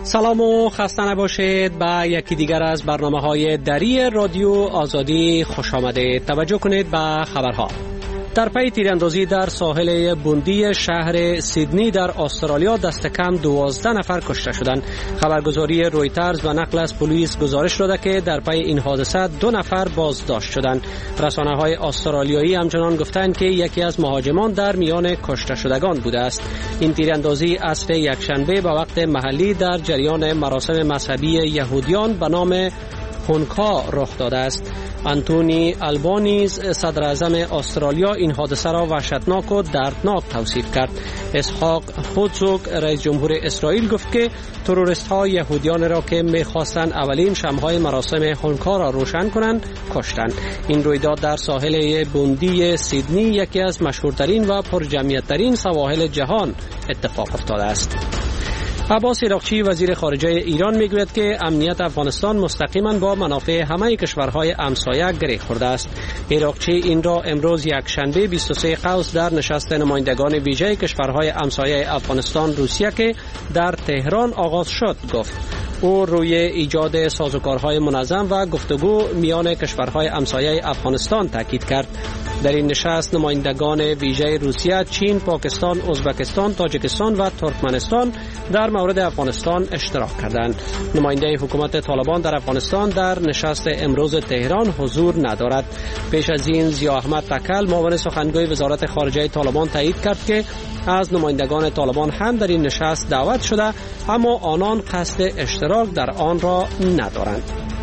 سلام و خسته نباشید. به یکی دیگر از برنامه‌های دری رادیو آزادی خوش آمدید. توجه کنید به خبرها. در پی تیراندازی در ساحل بوندی شهر سیدنی در استرالیا دست کم 12 نفر کشته شدند. خبرگزاری رویترز و نقل از پلیس گزارش داده که در پی این حادثه 2 نفر بازداشت شدند. رسانه‌های استرالیایی همچنان گفتند که یکی از مهاجمان در میان کشته شدگان بوده است. این تیراندازی عصر یکشنبه به وقت محلی در جریان مراسم مذهبی یهودیان به نام هونکا رخ داده است. آنتونی آلبانیز صدر اعظم استرالیا این حادثه را وحشتناک و دردناک توصیف کرد. اسحاق هرزوگ رئیس جمهور اسرائیل گفت که تروریست ها یهودیان را که می‌خواستند اولین شمع‌های مراسم هونکا را روشن کنند کشتند. این رویداد در ساحل بوندی سیدنی یکی از مشهورترین و پرجمعیت‌ترین سواحل جهان اتفاق افتاده است. عباس عراقچی وزیر خارجه ایران میگوید که امنیت افغانستان مستقیما با منافع همه کشورهای همسایه گره خورده است. عراقچی این را امروز یکشنبه 23 قوس در نشست نمایندگان ویژه کشورهای همسایه افغانستان روسیه که در تهران آغاز شد گفت. او روی ایجاد سازوکارهای منظم و گفتگو میان کشورهای همسایه افغانستان تاکید کرد. در این نشست نمایندگان ویژه روسیه، چین، پاکستان، ازبکستان، تاجیکستان و ترکمنستان در مورد افغانستان اشتراک کردند. نماینده حکومت طالبان در افغانستان در نشست امروز تهران حضور ندارد. پیش از این ضیا احمد تکل معاون سخنگوی وزارت خارجه طالبان تایید کرد که از نمایندگان طالبان هم در این نشست دعوت شده اما آنان قصد اشتراک در آن را ندارند.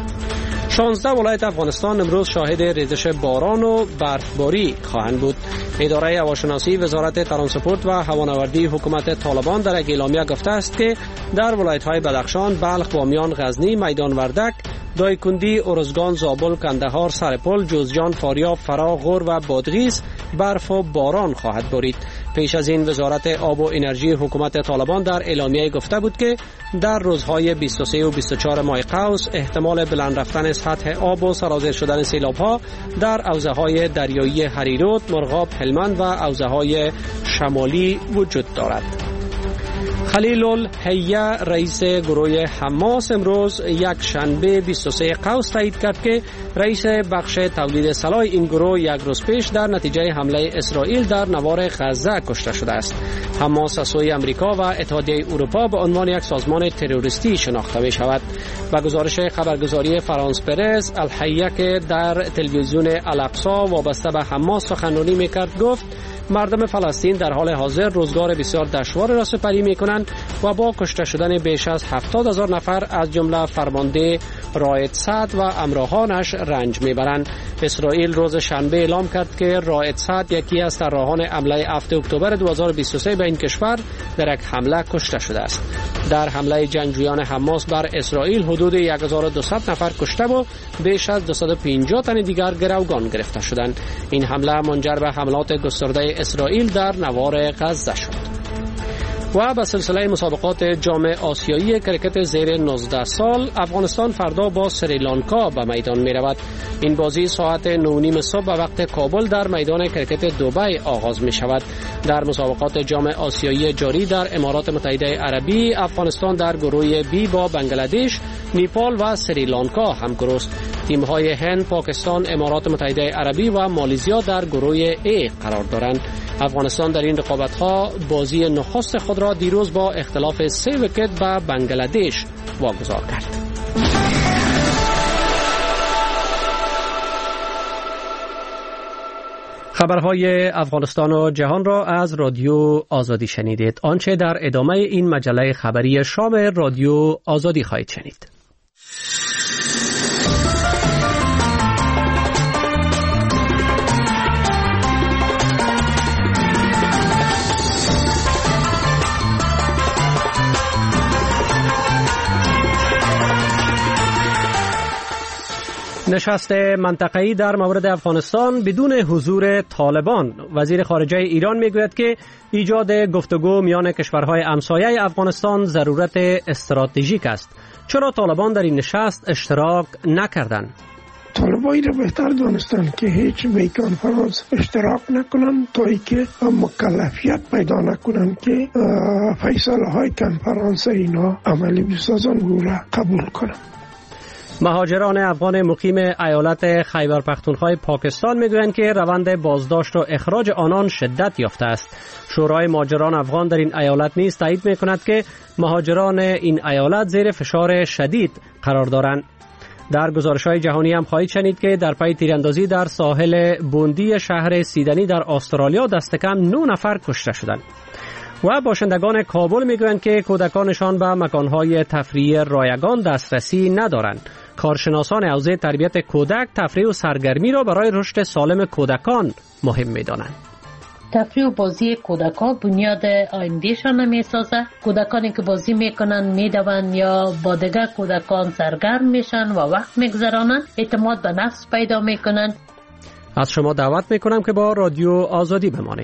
16 ولایت افغانستان امروز شاهد ریزش باران و برفباری خواهند بود. اداره هواشناسی وزارت ترانسپورت و هوانوردی حکومت طالبان در یک اعلامیه گفته است که در ولایت‌های بدخشان، بلخ، بامیان، غزنی، میدان وردک، دایکندی، ارزگان، زابل، کندهار، سرپل، جوزجان، فاریاب، فرا، غور و بادغیس برف و باران خواهد بارید. پیش از این وزارت آب و انرژی حکومت طالبان در اعلامیه گفته بود که در روزهای 23 و 24 ماه قوس احتمال بلند رفتن سطح آب و سرازیر شدن سیلاب‌ها در حوزه‌های دریایی هریرود، مرغاب، هلمند و حوزه‌های شمالی وجود دارد. خلیل الحیه رئیس گروه حماس امروز یک شنبه 23 قوس تایید کرد که رئیس بخش تولید سلاح این گروه یک روز پیش در نتیجه حمله اسرائیل در نوار غزه کشته شده است. حماس از سوی امریکا و اتحادیه اروپا به عنوان یک سازمان تروریستی شناخته می شود. با گزارش خبرگزاری فرانس پرس، الحیه که در تلویزیون الاقصا وابسته به حماس سخنرانی میکرد گفت مردم فلسطین در حال حاضر روزگار بسیار دشوار را سپری می‌کنند و با کشته شدن بیش از 70,000 نفر از جمله فرمانده رائد سعد و همراهانش رنج می‌برند. اسرائیل روز شنبه اعلام کرد که رائد سعد یکی از طراحان حمله 7 اکتبر 2023 به این کشور در یک حمله کشته شده است. در حمله جنگجویان حماس بر اسرائیل حدود 1200 نفر کشته و بیش از 250 تن دیگر گروگان گرفته شدند. این حمله منجر به حملات گسترده اسرائیل در نوار غزه شد. و به سلسله مسابقات جام آسیایی کرکت زیر 19 سال افغانستان فردا با سریلانکا به میدان می رود. این بازی ساعت 9:30 صبح به وقت کابل در میدان کرکت دبی آغاز می شود. در مسابقات جام آسیایی جاری در امارات متحده عربی افغانستان در گروه بی با بنگلادش، نیپال و سریلانکا همگروه است. تیم‌های هند، پاکستان، امارات متحده عربی و مالزیا در گروه A قرار دارند. افغانستان در این رقابت‌ها بازی نخست خود را دیروز با اختلاف 3 ویکت به بنگلادش واگذار کرد. خبرهای افغانستان و جهان را از رادیو آزادی شنیدید. آنچه در ادامه این مجله خبری شام رادیو آزادی خواهید شنید. نشست منطقه‌ای در مورد افغانستان بدون حضور طالبان. وزیر خارجه ایران میگوید که ایجاد گفتگو میان کشورهای همسایه افغانستان ضرورت استراتژیک است. چرا طالبان در این نشست اشتراک نکردند؟ طالبایی را بهتر دانستند که هیچ به کنفرانس اشتراک نکنند تا اینکه مکلفیت پیدا نکنند که فیصله های کنفرانس اینا عملی بسازند و را قبول کنند. مهاجران افغان مقیم ایالت خیبر پختونخوا پاکستان میگویند که روند بازداشت و اخراج آنان شدت یافته است. شورای مهاجران افغان در این ایالت نیز تایید میکند که مهاجران این ایالت زیر فشار شدید قرار دارند. در گزارش‌های جهانی هم خواهید شنید که در پی تیراندازی در ساحل بوندی شهر سیدنی در استرالیا دست کم 9 نفر کشته شدند. و باشندگان کابل میگویند که کودکانشان به مکانهای تفریحی رایگان دسترسی ندارند. کارشناسان حوزه تربیت کودک تفریح و سرگرمی را برای رشد سالم کودکان مهم می‌دانند. تفریح و بازی کودکان بنیاد آیندهشان میسازه. کودکانی که بازی میکنن میدوند یا با دیگر کودکان سرگرم میشن و وقت میگذرانند، اعتماد به نفس پیدا میکنند. از شما دعوت میکنم که با رادیو آزادی بمانید.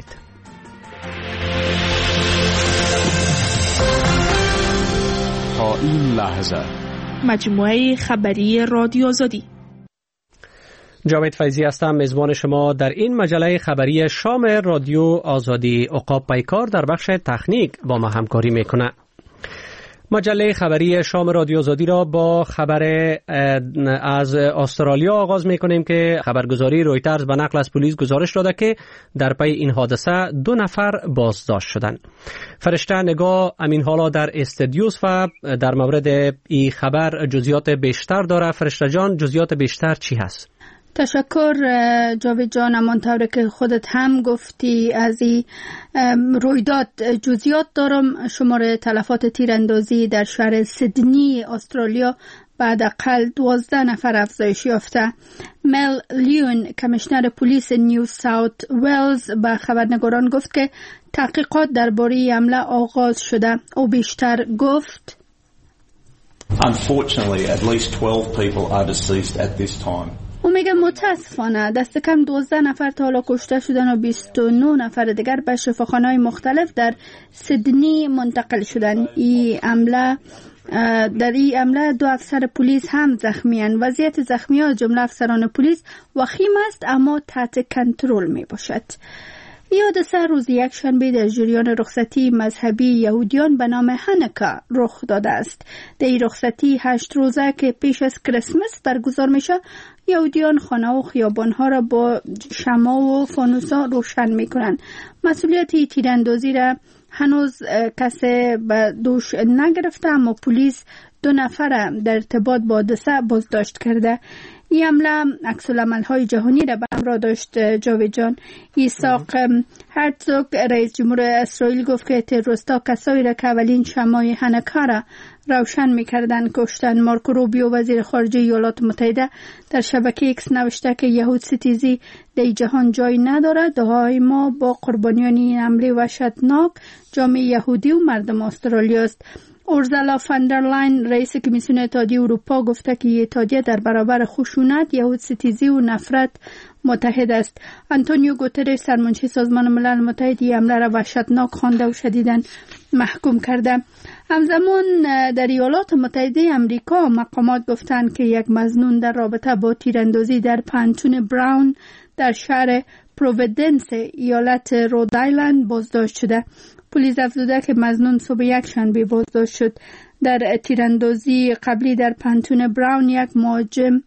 تا این لحظه مجموعه خبری رادیو آزادی. جاوید فیضی هستم، میزبان شما در این مجله خبری شام رادیو آزادی. عقاب پیکار در بخش تکنیک با ما همکاری میکنه. مجله خبری شام رادیو آزادی را با خبر از استرالیا آغاز میکنیم که خبرگزاری رویترز به نقل از پلیس گزارش داده که در پی این حادثه 2 نفر بازداشت شدند. فرشته نگاه امین حالا در استودیوس و در مورد این خبر جزئیات بیشتر داره. فرشته جان، جزئیات بیشتر چی هست؟ تشکر جاوید جان. همانطور که خودت هم گفتی از این رویداد جزئیات دارم. شمار تلفات تیراندازی در شهر سیدنی استرالیا بعد حداقل 12 نفر افزایش یافته. مل لیون کمیشنر پلیس نیو ساوت ولز به خبرنگاران گفت که تحقیقات درباره حمله آغاز شده. او بیشتر گفت Unfortunately, at least 12 people are deceased at this time. او میگه متاسفانه دست کم 12 نفر تا حالا کشته شدن و 29 نفر دیگر به شفاخانه‌های مختلف در سیدنی منتقل شدن. در این حمله 2 افسر پلیس هم زخمی‌اند. وضعیت زخمی‌ها جمله افسران پلیس وخیم است اما تحت کنترل می باشد. این حادثه روز یکشنبه در جریان رخصتی مذهبی یهودیان به نام هانوکا رخ داده است. در این رخصتی 8 روزه که پیش از کریسمس برگزار میشه، یهودیان خانه و خیابانها را با شمع و فانوس‌ها روشن میکنن. مسئولیت تیراندازی را هنوز کسی به دوش نگرفته اما پلیس 2 نفر در ارتباط با حادثه بازداشت کرده. این حمله عکس‌العمل‌های جهانی را به همراه داشت. جاوید جان، ایساق هرتزوگ رئیس جمهور اسرائیل گفت که تروریست‌ها کسایی را که اولین شمع هانوکا را روشن می‌کردند کشتند. مارکو روبیو وزیر خارجه ایالات متحده در شبکه ایکس نوشته که یهود ستیزی در جهان جای ندارد. دعای ما با قربانیان این حمله وحشتناک جامعه یهودی و مردم استرالیا است. اورزالا فاندرلاین رئیس کمیسیون اتحادیه اروپا گفته که اتحادیه در برابر خشونت، یهود ستیزی و نفرت متحد است. آنتونیو گوترش سرمنشی سازمان ملل متحد این حمله را وحشتناک خوانده و شدیداً محکوم کرده. همزمان در ایالات متحده آمریکا مقامات گفتند که یک مظنون در رابطه با تیراندازی در پانتون براون در شهر پروویدنس ایالت رودایلند بازداشت شده. پلیس افزوده که مظنون صبح یکشنبه بازداشت شد. در تیراندازی قبلی در پانتون براون یک مهاجم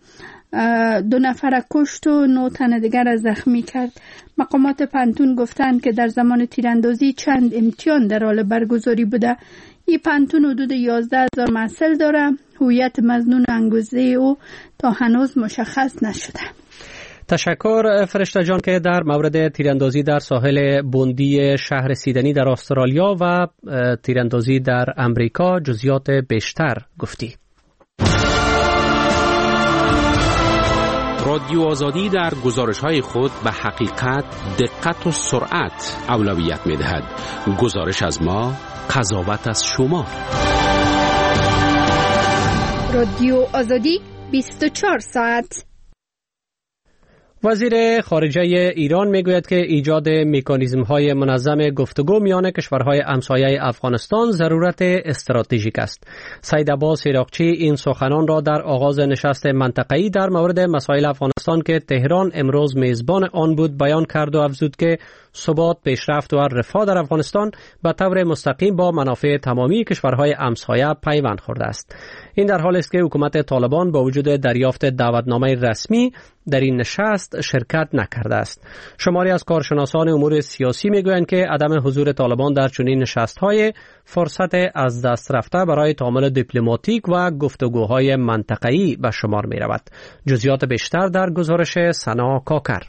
2 نفر کشت و 9 تن دیگر را زخمی کرد. مقامات پانتون گفتند که در زمان تیراندازی چند امتحان در حال برگزاری بوده. این پانتون حدود 11,000 محصل داره. هویت مظنون انگیزه او تا هنوز مشخص نشده. تشکر فرشته جان که در مورد تیراندازی در ساحل بوندی شهر سیدنی در استرالیا و تیراندازی در امریکا جزئیات بیشتر گفتی. رادیو آزادی در گزارش‌های خود به حقیقت، دقت و سرعت اولویت می‌دهد. گزارش از ما، قضاوت از شما. رادیو آزادی 24 ساعت. وزیر خارجه ایران میگوید که ایجاد مکانیزم‌های منظم گفتگو میان کشورهای همسایه افغانستان ضرورت استراتژیک است. سید عباس عراقچی این سخنان را در آغاز نشست منطقه‌ای در مورد مسائل افغانستان که تهران امروز میزبان آن بود بیان کرد و افزود که ثبات، پیشرفت و رفاه در افغانستان به طور مستقیم با منافع تمامی کشورهای همسایه پیوند خورده است. این در حالی است که حکومت طالبان با وجود دریافت دعوتنامه رسمی در این نشست شرکت نکرده است. شماری از کارشناسان امور سیاسی میگویند که عدم حضور طالبان در چنین نشست‌های فرصت از دست رفته برای تعامل دیپلماتیک و گفتگوهای منطقه‌ای به شمار می‌رود. جزئیات بیشتر در گزارش سنا کاکر.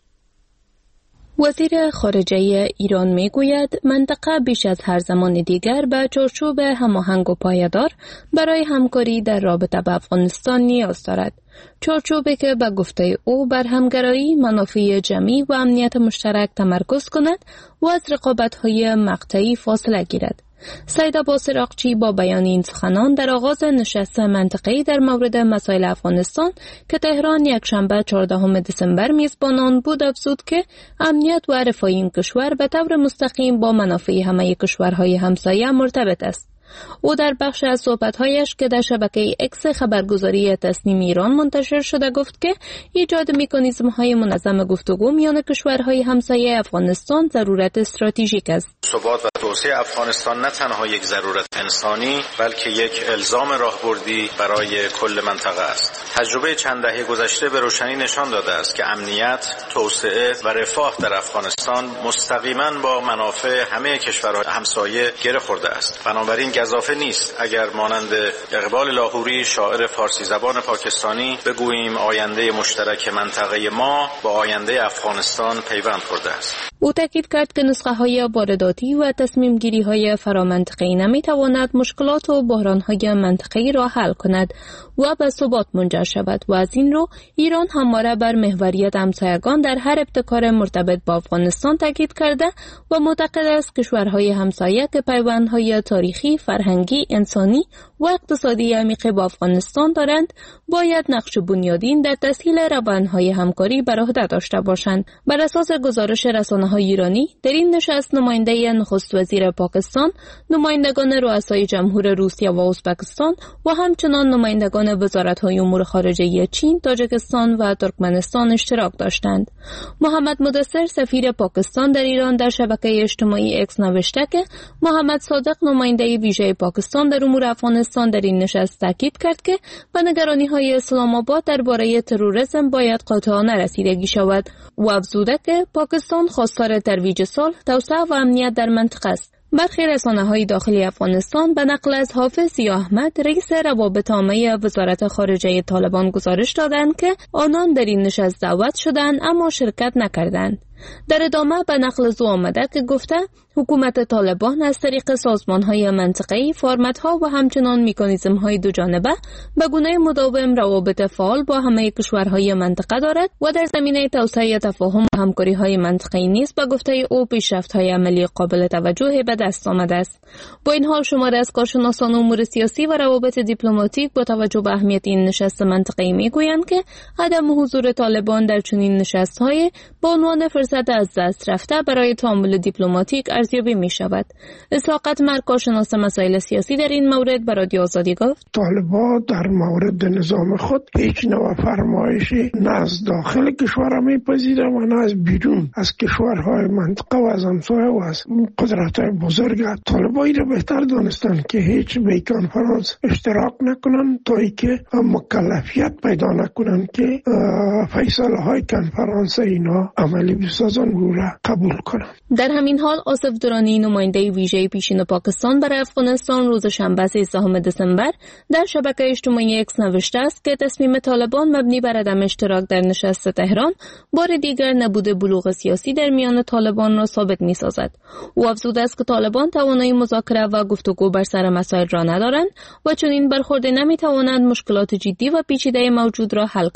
وزیر خارجه ایران میگوید منطقه بیش از هر زمان دیگر به چارچوب هماهنگ و پایدار برای همکاری در رابطه با افغانستان نیاز دارد. چارچوبی که به گفته او بر همگرایی، منافع جمعی و امنیت مشترک تمرکز کند و از رقابت‌های مقطعی فاصله گیرد. سید عباس عراقچی با بیان این سخنان در آغاز نشست منطقه‌ای در مورد مسائل افغانستان که تهران یکشنبه 14 دسامبر میزبان آن بود افزود که امنیت و رفاه این کشور به طور مستقیم با منافع همه کشورهای همسایه مرتبط است. او در بخش از صحبت‌هایش که در شبکه اکس خبرگزاری تسنیم ایران منتشر شده گفت که ایجاد مکانیزم‌های منظم گفتگو میان کشورهای همسایه افغانستان ضرورت استراتژیک است. ثبات و توسعه افغانستان نه تنها یک ضرورت انسانی بلکه یک الزام راهبردی برای کل منطقه است. تجربه چند دهه گذشته به روشنی نشان داده است که امنیت، توسعه و رفاه در افغانستان مستقیما با منافع همه کشورهای همسایه گره خورده است. بنابراین گزافه نیست اگر مانند اقبال لاهوری شاعر فارسی زبان پاکستانی بگوییم آینده مشترک منطقه ما با آینده افغانستان پیوند خورده است. او تاکید کرد که نسخه‌های وارداتی و تصمیم‌گیری‌های فرامنطقه‌ای نمی‌تواند مشکلات و بحران‌های منطقه‌ای را حل کند و به ثبات منجر شود و از این رو ایران همواره بر محوریت همسایگان در هر ابتکار مرتبط با افغانستان تاکید کرده و معتقد است کشورهای همسایه که پیوندهای تاریخی، فرهنگی، انسانی و اقتصادی عمیق با افغانستان دارند باید نقش بنیادین در تسهیل روندهای همکاری بر عهده داشته باشند. بر اساس گزارش رسانه‌های ایرانی در این نشست نماینده نخست وزیر پاکستان، نمایندگان رؤسای جمهور روسیه و ازبکستان و همچنان نمایندگان وزارت‌های امور خارجه چین، تاجیکستان و ترکمنستان اشتراک داشتند. محمد مدثر سفیر پاکستان در ایران در شبکه اجتماعی اکس نوشته که محمد صادق نماینده ویژه پاکستان در امور افغانستان در این نشست تاکید کرد که به نگرانی‌های اسلام آباد درباره تروریسم باید قاطعانه رسیدگی شود و افزوده که پاکستان خواستار ترویج صلح، توسعه و امنیت در منطقه است. برخی رسانه‌های داخلی افغانستان به نقل از حافظ ضیا احمد رئیس روابط عامه وزارت خارجه طالبان گزارش دادند که آنان در این نشست دعوت شدند اما شرکت نکردند. در ادامه به نقل از او آمده که گفته حکومت طالبان از طریق سازمان‌های منطقه‌ای، فرمت‌ها و همچنان مکانیزم‌های دوجانبه به گونه مداوم روابط فعال با همه کشورهای منطقه دارد و در زمینه توسعه تفاهم و همکاری‌های منطقه‌ای نیز به گفته او پیشرفت‌های عملی قابل توجه به دست آمده است. با این حال شماری از کارشناسان امور سیاسی و روابط دیپلماتیک با توجه به اهمیت این نشست منطقه‌ای می‌گویند که عدم حضور طالبان در چنین نشست‌های به عنوان فرصت از دست رفته برای تعامل دیپلماتیک ارزیابی می شود. اسحاق قطمر کارشناس مسائل سیاسی در این مورد به رادیو آزادی گفت طالبان در مورد نظام خود هیچ نوع فرمایشی نه از داخل کشور میپذیرند و نه از بیرون از کشورهای منطقه و از همسایه و از قدرت‌های بزرگ. طالبان را بهتر دانستند که هیچ به کنفرانس اشتراک نکنند تا اینکه مکلفیت پیدا نکنند که فیصله های کنفرانس اینا عملی بسازن و قبول کنند. در همین حال آصف درانی نماینده ویژه پیشین پاکستان برای افغانستان روز شنبه 13 دسامبر در شبکه اجتماعی اکس نوشته است که تصمیم طالبان مبنی بر عدم اشتراک در نشست تهران بار دیگر نبود بلوغ سیاسی در میان طالبان را ثابت می‌سازد. او افزوده است که طالبان توانایی مذاکره و گفتگو بر سر مسائل را ندارند و چنین برخورد نمی‌تواند مشکلات جدی و پیچیده موجود را حل کند.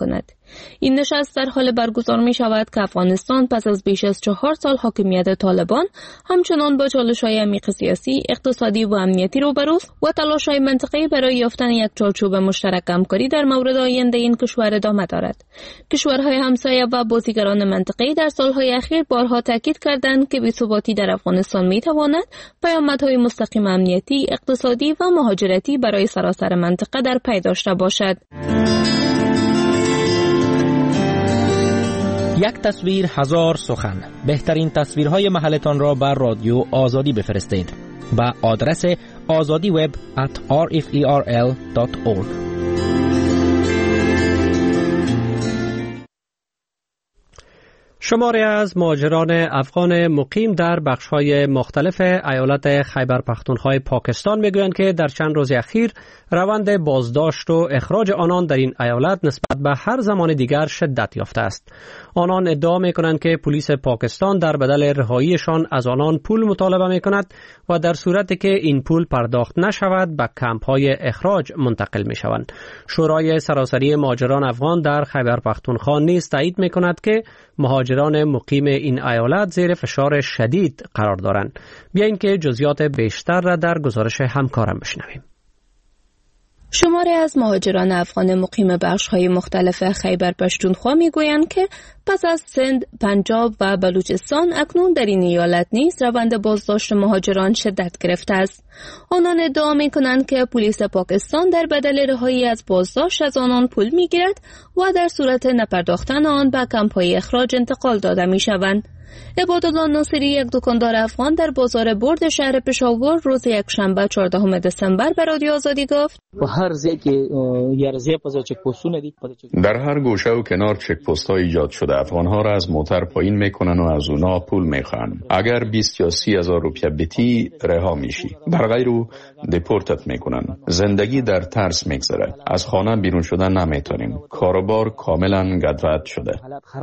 این نشست در حال برگزار می شود که افغانستان پس از بیش از 4 سال حاکمیت طالبان همچنان با چالش‌های عمیق سیاسی، اقتصادی و امنیتی روبروست و تلاش‌های منطقه‌ای برای یافتن یک چارچوب مشترک همکاری در مورد آینده این کشور ادامه دارد. کشورهای همسایه و بازیگران منطقه‌ای در سال‌های اخیر بارها تاکید کردند که بی‌ثباتی در افغانستان می‌تواند پیامدهای مستقیم امنیتی، اقتصادی و مهاجرتی برای سراسر منطقه در پی داشته باشد. یک تصویر هزار سخن. بهترین تصویرهای محلتان را بر رادیو آزادی بفرستید با آدرس azadiweb@rferl.org. شماری از مهاجران افغان مقیم در بخش‌های مختلف ایالت خیبر پختونخوا پاکستان میگویند که در چند روز اخیر روند بازداشت و اخراج آنان در این ایالت نسبت به هر زمان دیگر شدت یافته است. آنان ادعا میکنند که پلیس پاکستان در بدل رهاییشان از آنان پول مطالبه میکند و در صورتی که این پول پرداخت نشود به کمپ‌های اخراج منتقل میشوند. شورای سراسری مهاجران افغان در خیبر پختونخوا نیز تایید میکند که مهاجران مقیم این ایالت زیر فشار شدید قرار دارند. بیایید که جزئیات بیشتر را در گزارش همکارم بشنویم. شماری از مهاجران افغان مقیم بخش‌های مختلف خیبر پختونخوا میگویند که پس از سند، پنجاب و بلوچستان اکنون در این ایالت نیز روند بازداشت مهاجران شدت گرفته است. آنان ادعا می‌کنند که پلیس پاکستان در بدل رهایی از بازداشت از آنان پول می‌گیرد و در صورت نپرداختن آن به کمپ‌های اخراج انتقال داده می‌شوند. عبادالله ناصری، یک دکاندار افغان در بازار برد شهر پشاور، روز یکشنبه 14 دسامبر به رادیو آزادی گفت: در هر گوشه و کنار چک پست ها ایجاد شده. افغان ها را از موتر پایین میکنن و از اونا پول میخوان. اگر 20 یا 30 هزار روپیه بتی رها میشی، در غیر او دپورتت میکنن. زندگی در ترس میگذره. از خانه بیرون شدن نمیتونیم. کاروبار کاملا گدوت شده.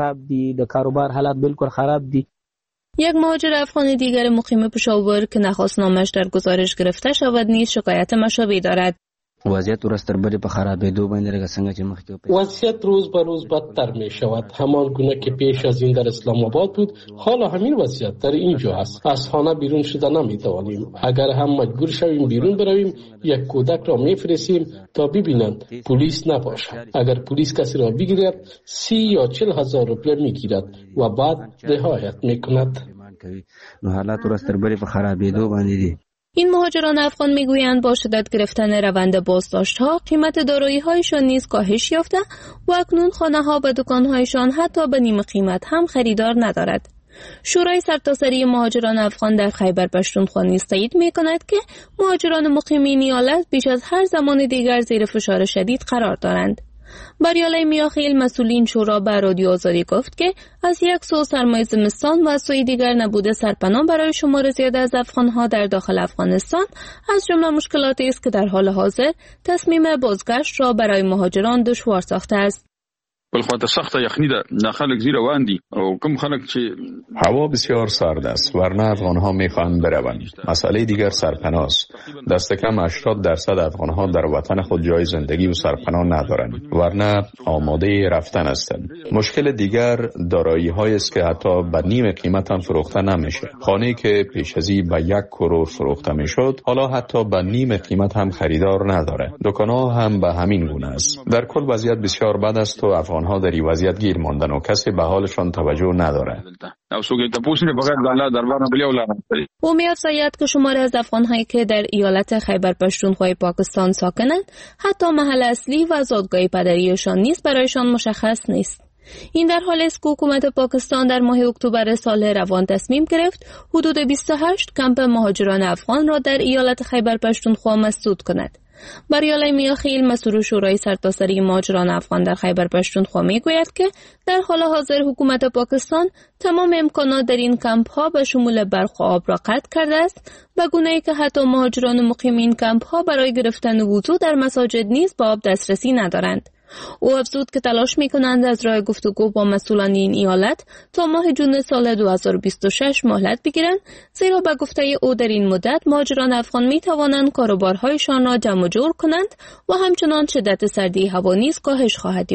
یک مهاجر افغان دیگر مقیم پشاور که نخواست نامش در گزارش گرفته شود نیز شکایت مشابهی دارد. وضعیت ورستربری په خرابېدو باندې لکه څنګه چې مخکې وضعیت روز به روز بدتر می شود. همان گونه که پیش از این در اسلام آباد بود، حالا همین وضعیت در اینجا است. از خانه بیرون شده نمی توانیم. اگر هم مجبور شویم بیرون برویم، یک کودک را میفرستیم تا ببینند پلیس نباشد. اگر پلیس کسی را بگیرد 30 یا 40 هزار روپیه میگیرد و بعد رهایت میکند. نو حالات ورستربری په خرابېدو باندې دي. این مهاجران افغان میگویند با شدت گرفتن روند بازداشت‌ها قیمت دارایی‌هایشان نیز کاهش یافته و اکنون خانه‌ها و دکان‌هایشان حتی به نیم قیمت هم خریدار ندارد. شورای سرتاسری مهاجران افغان در خیبر پختونخوا نیز تایید می‌کند که مهاجران مقیم این ایالت بیش از هر زمان دیگر زیر فشار شدید قرار دارند. بریاله میاخیل، مسئولین شورا به رادیو آزادی گفت که از یک سو سرمای زمستان و از سوی دیگر نبوده سرپناه برای شمار زیاده از افغانها در داخل افغانستان از جمله مشکلاتی است که در حال حاضر تصمیم بازگشت را برای مهاجران دشوار ساخته است. بلخواد سخت یخنی ده خلک زیر واندی او کم خلک چې هوا بسیار سرد است، ورنه افغانها میخوان بروند. مسئله دیگر سرپناه است. دست کم 80% افغانها در وطن خود جای زندگی و سرپناه ندارند، ورنه آماده رفتن هستند. مشکل دیگر دارایی هایی است که حتی به نیم قیمت هم فروخته نمیشه. خانه‌ای که پیش ازی به 1 کرور فروخته میشد، حالا حتی به نیم قیمت هم خریدار نداره. دکان‌ها هم به همین گونه است. در کل وضعیت بسیار بد است و افغانها در این وضعیت گیر ماندن و کسی به حالشان توجه نداره. او می‌افزاید که شماری از افغان‌هایی که در ایالت خیبر پختونخوا پاکستان ساکنند حتی محل اصلی و زادگاه پدریشان نیز برایشان مشخص نیست. این در حالی است که حکومت پاکستان در ماه اکتبر سال روان تصمیم گرفت حدود 28 کمپ مهاجران افغان را در ایالت خیبر پختونخوا مسدود کند. بریاله میاخیل، مسئول شورای سرتاسری مهاجران افغان در خیبر پختونخوا میگوید که در حال حاضر حکومت پاکستان تمام امکانات در این کمپ ها به شمول برق و آب را قطع کرده است، به گونه‌ای که حتی مهاجران مقیم این کمپ ها برای گرفتن وضو در مساجد نیز به آب دسترسی ندارند. او افزود که تلاش می‌کنند از راه گفتگو با مسئولان این ایالت تا ماه جون سال 2026 مهلت بگیرند، زیرا به گفته او در این مدت مهاجران افغان می‌توانند کاروبارهایشان را جمع و جور کنند و همچنان شدت سردی هوا نیز کاهش خواهد یافت.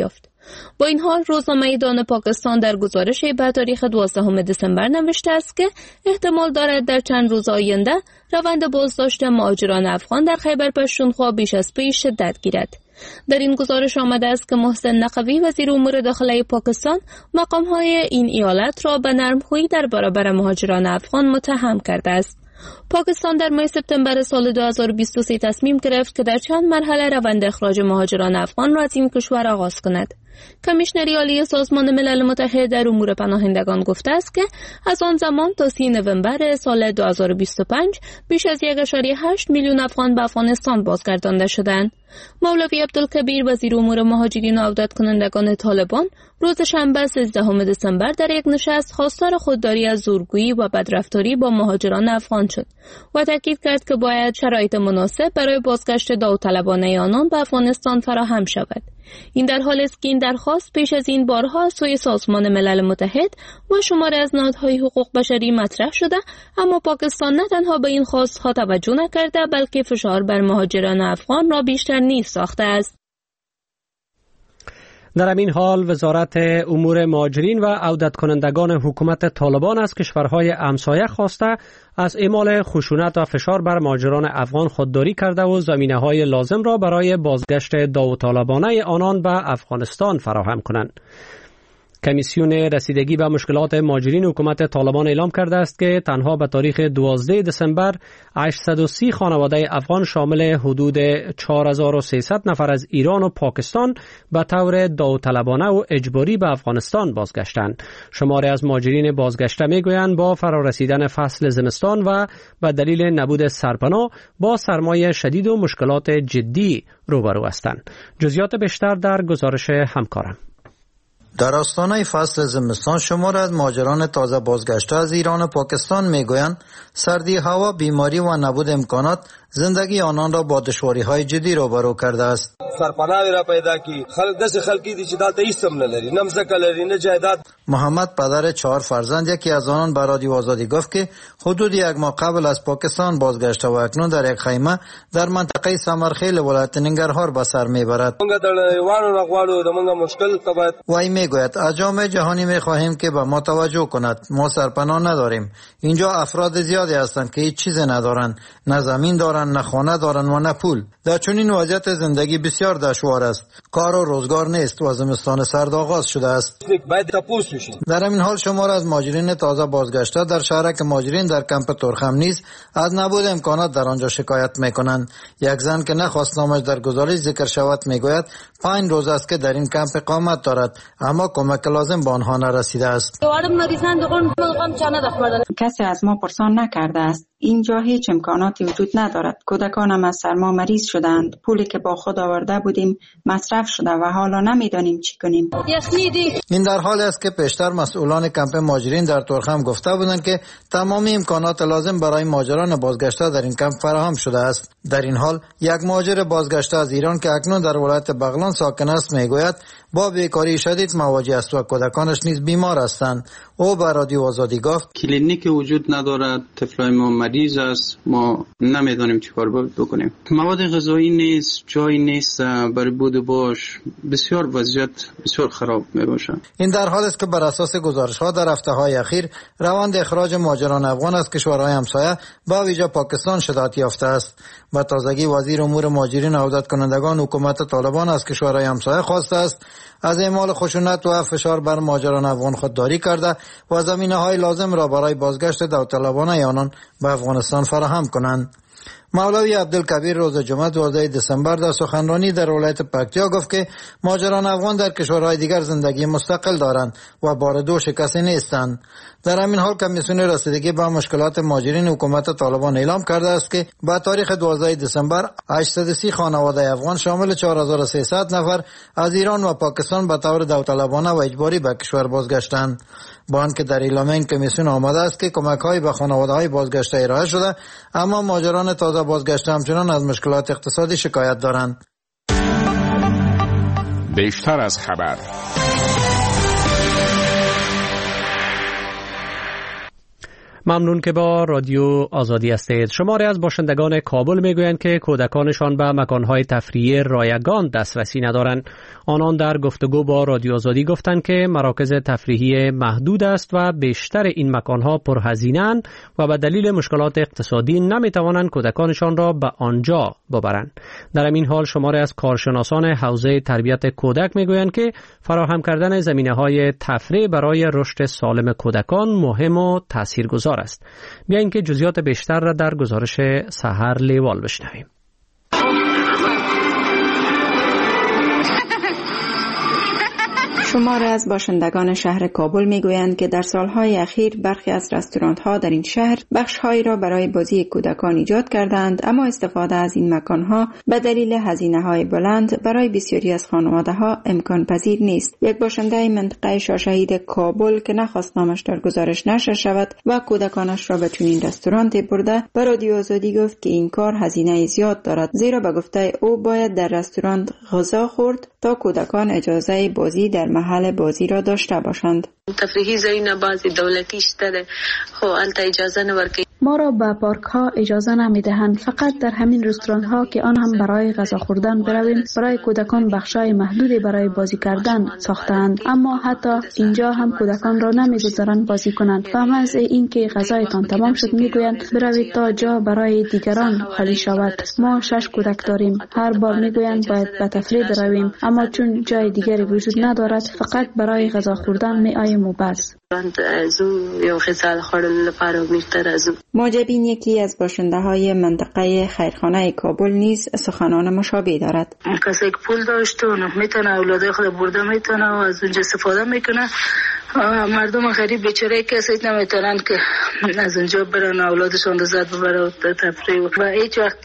با این حال روزنامه دان پاکستان در گزارشی به تاریخ 12 دسامبر نوشته است که احتمال دارد در چند روز آینده روند بازداشت مهاجران افغان در خیبر پختونخوا بیش از پیش شدت گیرد. در این گزارش آمده است که محسن نقوی وزیر امور داخلی پاکستان مقام‌های این ایالت را به نرمخویی در برابر مهاجران افغان متهم کرده است. پاکستان در ماه سپتامبر سال 2023 تصمیم گرفت که در چند مرحله روند اخراج مهاجران افغان را از این کشور آغاز کند. کمیشنری عالی سازمان ملل متحد در امور پناهندگان گفته است که از آن زمان تا 30 نوامبر سال 2025 بیش از 1.8 میلیون افغان به افغانستان بازگردانده شدند. مولوی عبدالکبیر وزیر امور مهاجرین و عودت کنندگان طالبان روز شنبه 13 دسامبر در یک نشست خواستار خودداری از زورگویی و بدرفتاری با مهاجران افغان شد و تاکید کرد که باید شرایط مناسب برای بازگشت داوطلبانه آنان به افغانستان فراهم شود. این در حالی است که این درخواست پیش از این بارها از سوی سازمان ملل متحد و شماری از نهادهای حقوق بشری مطرح شده، اما پاکستان نه تنها به این خواستها توجه نکرده بلکه فشار بر مهاجران افغان را بیشتر نیز ساخته است. در همین حال وزارت امور مهاجرین و عودت کنندگان حکومت طالبان از کشورهای همسایه خواسته از اعمال خشونت و فشار بر مهاجران افغان خودداری کرده و زمینه‌های لازم را برای بازگشت داوطلبانه آنان به افغانستان فراهم کنند. کمیسیون رسیدگی به مشکلات مهاجرین حکومت طالبان اعلام کرده است که تنها به تاریخ 12 دسامبر 830 خانواده افغان شامل حدود 4300 نفر از ایران و پاکستان به طور داوطلبانه و اجباری به افغانستان بازگشتند. شماری از مهاجرین بازگشته میگویند با فرارسیدن فصل زمستان و به دلیل نبود سرپناه با سرمایه شدید و مشکلات جدی روبرو هستند. جزئیات بیشتر در گزارش همکارم. در آستانه فصل زمستان شمار از مهاجران تازه بازگشته از ایران و پاکستان میگویند سردی هوا، بیماری و نبود امکانات زندگی آنان را با دشواری‌های جدی روبرو کرده است. سرپناه را پیدا کی خلقی دي چې دلته هیڅ هم نه لري، نه ځمکه لري نه جایداد. محمد پدر 4 فرزند یکی از آنان به رادیو آزادی گفت که حدود 1 ماه قبل از پاکستان بازگشته و اکنون در یک خیمه در منطقه سمرخیل ولایت ننگرهار به سر میبرد. وی میگوید از جامعه جهانی میخواهیم که به ما توجه کند. ما سرپناه نداریم. اینجا افراد زیادی هستند که هیچ چیز ندارند، نه زمین دارند، نه خانه دارند و نه پول. در چنین وضعیت زندگی بسیار دشوار است. کار و روزگار نیست و زمستان سرد آغاز شده است. در همین حال شمار از مهاجرین تازه بازگشته در شهرک مهاجرین در کمپ ترخم نیز از نبود امکانات در آنجا شکایت میکنند. یک زن که نخواست نامش در گزارش ذکر شود میگوید 5 روز است که در این کمپ اقامت دارد اما کمک لازم به آنها نرسیده است. کسی از ما پرسان نکرده است. اینجا هیچ امکاناتی وجود ندارد. کودکانم از سرما مریض شدند. پولی که با خود آورده بودیم مصرف شده و حالا نمیدانیم چی کنیم. این در حالی است که پیشتر مسئولان کمپ مهاجرین در ترخم گفته بودند که تمامی امکانات لازم برای مهاجران بازگشته در این کمپ فراهم شده است. در این حال یک مهاجر بازگشته از ایران که اکنون در ولایت بغلان ساکن است میگوید با بیکاری شدید مواجه است و کودکانش نیز بیمار هستند. او به رادیو آزادی گفت کلینیک وجود ندارد، طفلای ما مریض است، ما نمیدانیم چیکار بکنیم. مواد غذایی نیست، جایی نیست برای بود و باش. بسیار وضعیت بسیار خراب میباشد. این در حالی است که بر اساس گزارش‌ها در هفته‌های اخیر روند اخراج مهاجران افغان از کشورهای همسایه به ویژه پاکستان شدت یافته است. با تازگی وزیر امور مهاجرین و عودت کنندگان حکومت طالبان از کشورهای همسایه خواسته است از اعمال خشونت و فشار بر مهاجران افغان خودداری کرده و زمینه‌های لازم را برای بازگشت داوطلبانه آنان به افغانستان فراهم کنند. مولوی عبدالکبیر روز جمعه 12 دسامبر در سخنرانی در ولایت پکتیا گفت که مهاجران افغان در کشورهای دیگر زندگی مستقل دارند و بار دوش کسی نیستند. در همین حال کمیسیون رسیدگی به مشکلات مهاجرین حکومت طالبان اعلام کرده است که با تاریخ 12 دسامبر 830 خانواده افغان شامل 4300 نفر از ایران و پاکستان به طور داوطلبانه و اجباری به کشور بازگشتند. با آنکه در اعلامیه این کمیسیون آمده است که کمک‌های به خانواده‌های بازگشته ارائه شده، اما مهاجران تازه بازگشته همچنان از مشکلات اقتصادی شکایت دارند. بیشتر از خبر. ممنون که با رادیو آزادی هستید. شماری از باشندگان کابل میگویند که کودکانشان به مکانهای تفریحی رایگان دسترسی ندارند. آنان در گفتگو با رادیو آزادی گفتند که مراکز تفریحی محدود است و بیشتر این مکانها پرهزینه‌اند و به دلیل مشکلات اقتصادی نمیتوانند کودکانشان را به آنجا ببرند. در این حال شماری از کارشناسان حوزه تربیت کودک میگویند که فراهم کردن زمینه‌های تفریح برای رشد سالم کودکان مهم و تاثیرگذار است. بیایید که جزئیات بیشتر را در گزارش سحر لیوال بشنویم. شماری از باشندگان شهر کابل میگویند که در سالهای اخیر برخی از رستوران‌ها در این شهر بخش‌هایی را برای بازی کودکان ایجاد کردند، اما استفاده از این مکان‌ها به دلیل هزینه‌های بلند برای بسیاری از خانواده‌ها امکان پذیر نیست. یک باشنده منطقه شاهشهید کابل که نخواست نامش در گزارش نشر شود و کودکانش را به چنین رستورانتی برده، به رادیو آزادی گفت که این کار هزینه زیاد دارد، زیرا به گفته او باید در رستوران غذا خورد تا کودکان اجازه بازی در محل بازی را داشته باشند. تفریحی زین بعضی دولتی شده خو البته اجازه نورکی. ما را به پارک ها اجازه نمیدهند، فقط در همین رستوران ها که آن هم برای غذا خوردن برویم برای کودکان بخشای محدودی برای بازی کردن ساختند، اما حتی اینجا هم کودکان را نمیگذارند بازی کنند و محض اینکه غذایتان تمام شد میگویند بروید تا جا برای دیگران خالی شود. ما 6 کودک داریم، هر بار میگویند باید به تفریح برویم، اما چون جای دیگری وجود ندارد فقط برای غذا خوردن میآییم و بس. ماجبین یکی از باشنده های منطقه خیرخانه کابل نیز سخنان مشابه دارد. کسی که پول داشت و میتونه اولادای خود برده میتونه و از اونجا استفاده میکنه. مردم غریب بیچاره کسی نمیتونن که از اونجا برن اولادشون لذت ببرن تفریح و هیچ وقت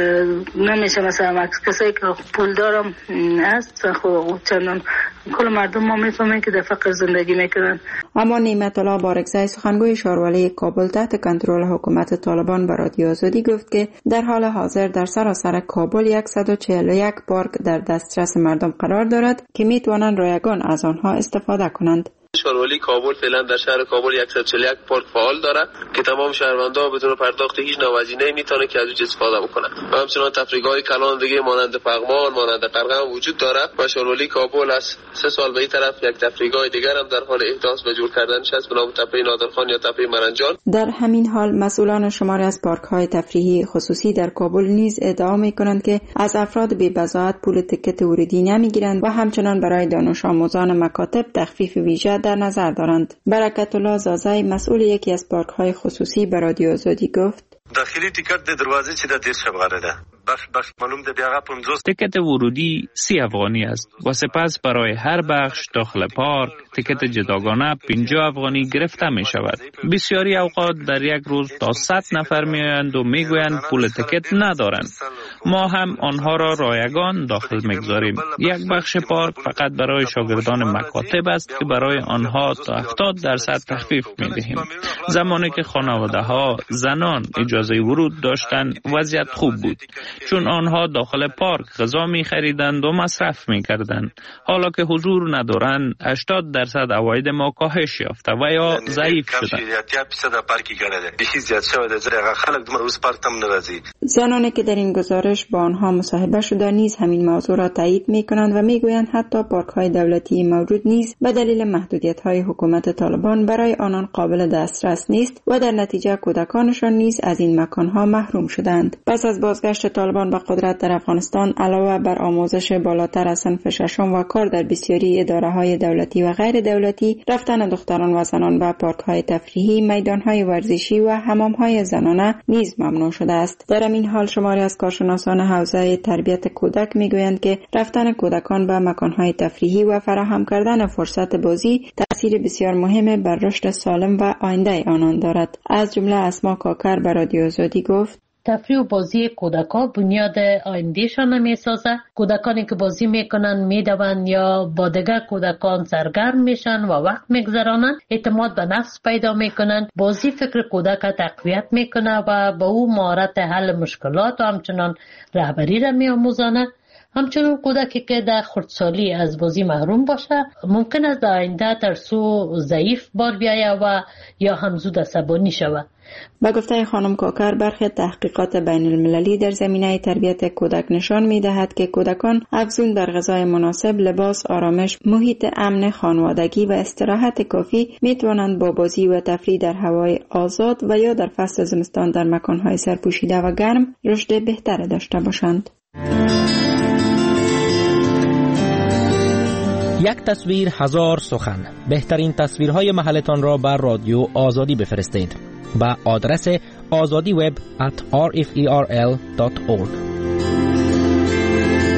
نمیشه. مثلا کسی که پول دارم است خب چندان کل مردم ما میفهمن که در فقر زندگی میکنن. اما نعمت الله بارکزی سخنگوی شاروالی کابل تحت کنترل حکومت طالبان به رادیو آزادی گفت که در حال حاضر در سراسر کابل 141 پارک در دسترس مردم قرار دارد که میتوانند رایگان از آنها استفاده کنند. شاروالی کابل فعلا در شهر کابل 141 پارک فعال داره که تمام شهروندان بدون پرداخت هیچ نوهزینه‌ای میتونه که از اون استفاده بکنن. و همچنین تفریحگاه کلان دیگه مانند پغمان، مانند قرغم وجود داره و شاروالی کابل از 3 سال به این طرف یک تفریحگاه دیگر هم در حال احداث و جور کردنش است به نام تپه نادرخان یا تپه مرنجان. در همین حال مسئولان شماری از پارک‌های تفریحی خصوصی در کابل نیز ادعا می‌کنند که از افراد بی‌بضاعت پول تکت ورودی نمی‌گیرند و همچنین برای دانش آموزان مکاتب تخفیف ویژه در نظر دارند. برکت الله زازای مسئول یکی از پارک‌های خصوصی به رادیو آزادی گفت: داخلی تیکت د دروازه چې د 10 غره ده بخش معلوم ده بیاغه 50 تیکت ورودی 30 افغانی است و سپس برای هر بخش داخل پارک تیکت جداگانه 50 افغانی گرفته می شود. بسیاری اوقات در یک روز تا 100 نفر می آیند و می گویند پول تیکت ندارند. ما هم آنها را رایگان داخل می گذاریم. یک بخش پارک فقط برای شاگردان مکاتب است که برای آنها تا 70% تخفیف می دهیم. زمانی که خانواده ها زنان اجازه ورود داشتند وضعیت خوب بود، چون آنها داخل پارک غذا می خریدند و مصرف می کردند. حالا که حضور ندارند 80% عواید ما کاهش یافته و یا ضعیف شده. زنانی که در این گزارش با آنها مصاحبه شده نیز همین موضوع را تایید می کنند و می گویند حتی پارک های دولتی موجود نیز به دلیل محدودیت های حکومت طالبان برای آنان قابل دسترس نیست و در نتیجه کودکانشان نیز از این مکانها محروم شدند. پس از بازگشت طالبان به قدرت در افغانستان علاوه بر آموزش بالاتر از صنف ششم و کار در بسیاری اداره‌های دولتی و غیر دولتی، رفتن دختران و زنان به پارک‌های تفریحی، میدان‌های ورزشی و حمام‌های زنانه نیز ممنوع شده است. در این حال شماری از کارشناسان حوزه تربیت کودک می‌گویند که رفتن کودکان به مکان‌های تفریحی و فراهم کردن فرصت بازی تأثیر بسیار مهم بر رشد سالم و آینده آنان دارد. از جمله اسما کاکر به رادیو آزادی گفت: تفریح و بازی کودکان بنیاد آیندهشان میسازه. کودکانی که بازی میکنن میدوند یا با دیگر کودکان سرگرم میشن و وقت میگذرانند، اعتماد به نفس پیدا میکنن. بازی فکر کودک تقویت میکنه و با او مهارت حل مشکلات و همچنان رهبری را میآموزاند. همچنین کودکی که در خردسالی از بازی محروم باشه ممکن است در آینده ترسو ضعیف بار بیاید و یا هم زود عصبانی شود. با گفته خانم کاکر برخی تحقیقات بین المللی در زمینه تربیت کودک نشان می دهد که کودکان افزون بر غذای مناسب، لباس، آرامش، محیط امن خانوادگی و استراحت کافی می توانند با بازی و تفریح در هوای آزاد و یا در فصل زمستان در مکانهای سرپوشیده و گرم رشد بهتر داشته باشند. یک تصویر هزار سخن. بهترین تصویرهای محلتان را بر رادیو آزادی بفرستید. با آدرس azadiweb@rferl.org.